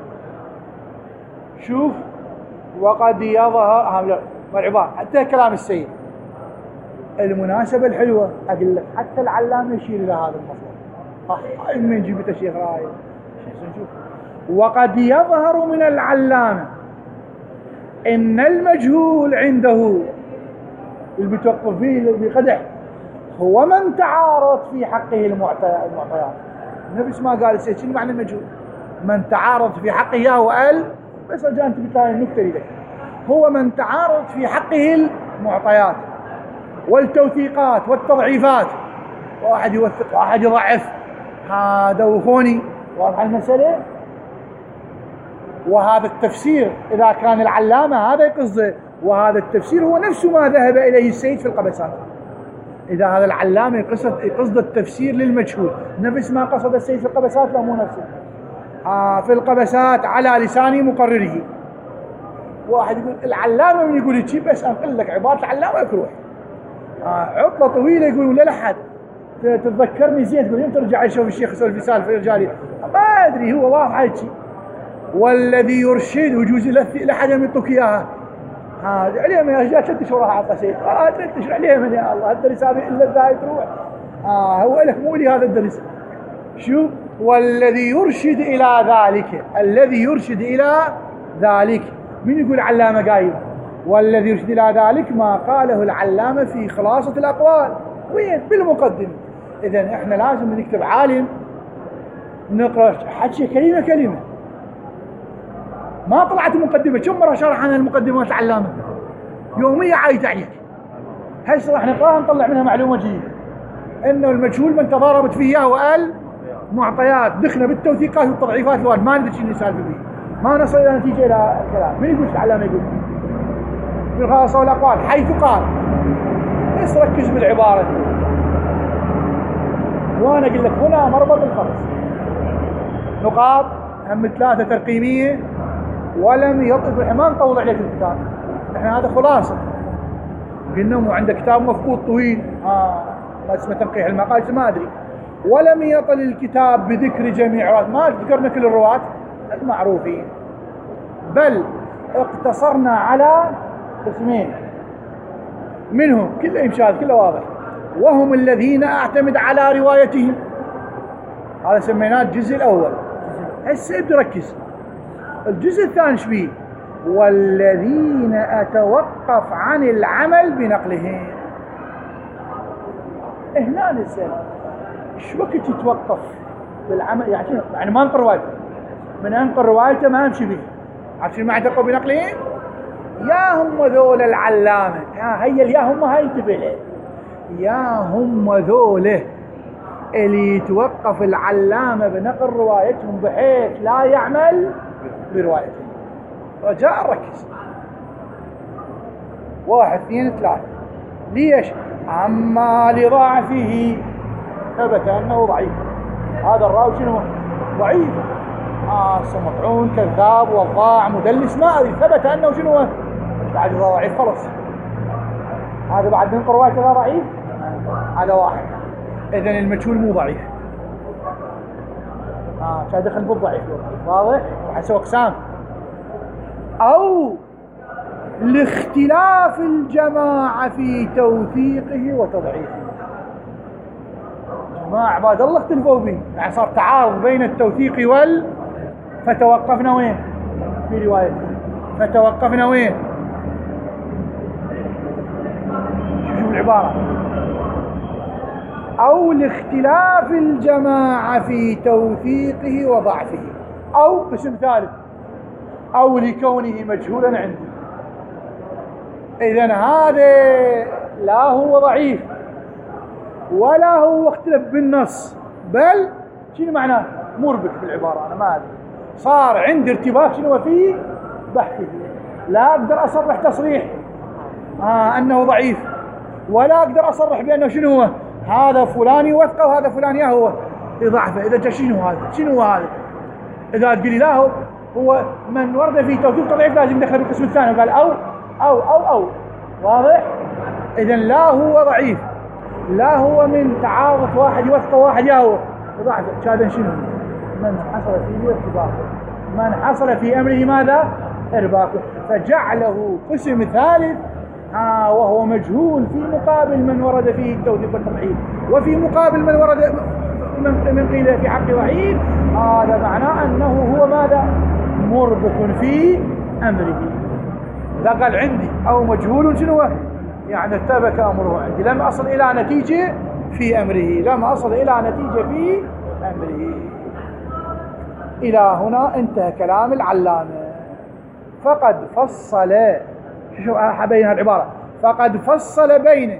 شوف وقد يظهر العبارة حتى كلام السيد المناسبة الحلوة أقول لك حتى العلامة يشير إلى هذا المطلب. من جبت الشيخ رايد نشوف وقد يظهر من العلامة إن المجهول عنده اللي بتوقف فيه بقدح هو من تعارض في حقه المعطيات. نفس ما قال السيد شنو معنى المجهول؟ من تعارض في حقه هو بس رجعت بتاعي النكتة لك هو من تعارض في حقه المعطيات والتوثيقات والتضعيفات. واحد يوثق واحد يضعف هذا وخوني. واضح المسألة؟ وهذا التفسير إذا كان العلامة هذا يقصده وهذا التفسير هو نفسه ما ذهب إليه السيد في القبسات. إذا هذا العلامة يقصد التفسير للمجهول نفس ما قصد السيد في القبسات لا مو نفسه. في القبسات على لسان مقرره. واحد يقول العلامة من يقول شيء بس أنقل لك عبارة العلامة يكروح عطلة طويلة يقول ولا لحد تتذكرني زين تقول يوم ترجع يشوف الشيخ يسولف سالفة يرجع لي ما أدري هو واضح هيك. والذي يرشد ويجوز لحد يعطوك إياها عليهم يا رجال 3 شهور راح أعطى شيء 3 شهور عليهم يا الله الدرس هذه إلا الزايد تروح هو لك مو لي هذا الدرس. شو والذي يرشد إلى ذلك من يقول علامة قايل والذي يرشد إلى ذلك ما قاله العلامة في خلاصة الأقوال وين بالمقدمة. إذن إحنا لازم نكتب عالم نقرأ حكي كلمة ما طلعت المقدمة كم مرة شرح عن المقدمات العلامة يومية عايدة عليك هسه راح نقراها نطلع منها معلومة جديدة إنه المجهول من تضاربت فيه وقال معطيات دخلنا بالتوثيقات والتضعيفات الوارد ما ندري شو نسالف به ما نصل إلى نتيجة إلى الكلام. من يقول العلامة يقول في الخلاصة والأقوال حيث قال بس ركز بالعبارة وأنا أقول لك هنا مربط الفرس نقاط هم 3 ترقيمية ولم يطلب ما نطول عليك الكتاب احنا هذا خلاصة قلنا مو عندك كتاب مفقود طويل ما اسمه تنقيح المقال ما أدري ولم يطل الكتاب بذكر جميع ما ذكرنا كل الرواة المعروفين بل اقتصرنا على قسمين منهم كله إمشاد كله واضح وهم الذين أعتمد على روايتهم هذا سميناه الجزء الأول. هسه ابدأ ركز الجزء الثاني شبيه والذين أتوقف عن العمل بنقلهم. هنا نسأل ايش وقت يتوقف بالعمل يعني ما انقل روايته من انقل روايته ما امشي به عشان ما اعتقوا بنقلهم يا هم ذول العلامة هيا يا هم هاي انتبه يا هم ذوله اللي يتوقف العلامة بنقل روايتهم بحيث لا يعمل بروايتهم. رجاء ركز. 1 2 3. ليش؟ أما لضعفه ثبت أنه ضعيف. هذا الراوي شنو؟ ضعيف. مطعون كذاب وضاع مدلس ما أدري، ثبت أنه شنو؟ بعد إذا ضعيف خلص. هذا بعد من رواية إذا ضعيف. هذا واحد. إذن المجهول مو ضعيف. كان دخل بالضعيف. واضح؟ وحسوا أقسام. أو لاختلاف الجماعة في توثيقه وتضعيفه. جماعة عباد الله اختلفوا به، يعني صار تعارض بين التوثيق فتوقفنا وين؟ في روايته فتوقفنا وين؟ شوف العبارة. أو لاختلاف الجماعة في توثيقه وضعفه، أو قسم ثالث، أو لكونه مجهولا عندي. إذن هذا لا هو ضعيف ولا هو اختلف بالنص، بل شنو معناه؟ مربك بالعبارة. أنا ما أدري، صار عندي ارتباك شنو في بحثه، لا أقدر أصرح تصريح أنه ضعيف، ولا أقدر أصرح بأنه شنو هو هذا فلان يوثقه وهذا فلان هو يضعفه. إذا شنو هذا؟ شنو هذا؟ إذا تقولي لا هو من ورد في توثيق تضعيف لازم ندخل بالقسم الثاني، وقال أو واضح؟ إذن لا هو ضعيف، لا هو من تعارض واحد يوثقه واحد هو يضعفه. هذا شنو؟ من حصل فيه ارتباكه، من حصل في أمره ماذا؟ إرباكه، فجعله قسم ثالث وهو مجهول في مقابل من ورد فيه التوثيق والتضعيف، وفي مقابل من ورد من قيل في حق ضعيف. هذا معناه أنه هو ماذا؟ مربك في أمره. إذا قال عندي أو مجهول شنو؟ يعني ارتبك أمره عندي، لم أصل إلى نتيجة في أمره، لم أصل إلى نتيجة في أمره. إلى هنا انتهى كلام العلامة. فقد فصل، شوف حبين العبارة، فقد فصل بين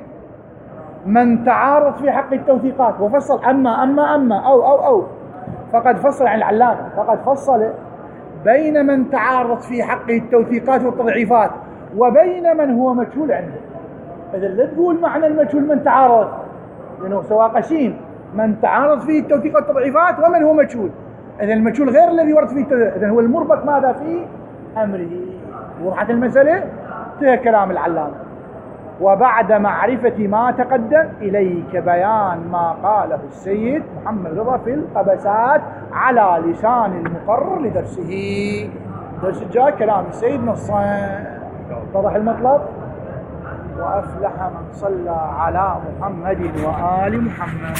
من تعارض في حق التوثيقات، وفصل أما أو فقد فصل عن العلامة، فقد فصل بين من تعارض في حق التوثيقات والتضعيفات وبين من هو مجهول عنده. إذا لا تقول معنى المجهول من تعارض، لأنه سواء قسيم من تعارض فيه التوثيقات والتضعيفات ومن هو مجهول. إذا المجهول غير الذي ورد فيه إذا هو المربك ماذا في أمره. وضحت المسألة؟ انتهى كلام العلامة. وبعد معرفة ما تقدم إليك بيان ما قاله السيد محمد رضا في القبسات على لسان المقرر لدرسه. درس الجاي كلام السيد نصان. اتضح المطلب؟ وأفلح من صلى على محمد وآل محمد.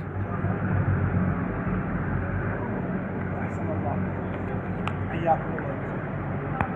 أحسن الله. حياكم الله.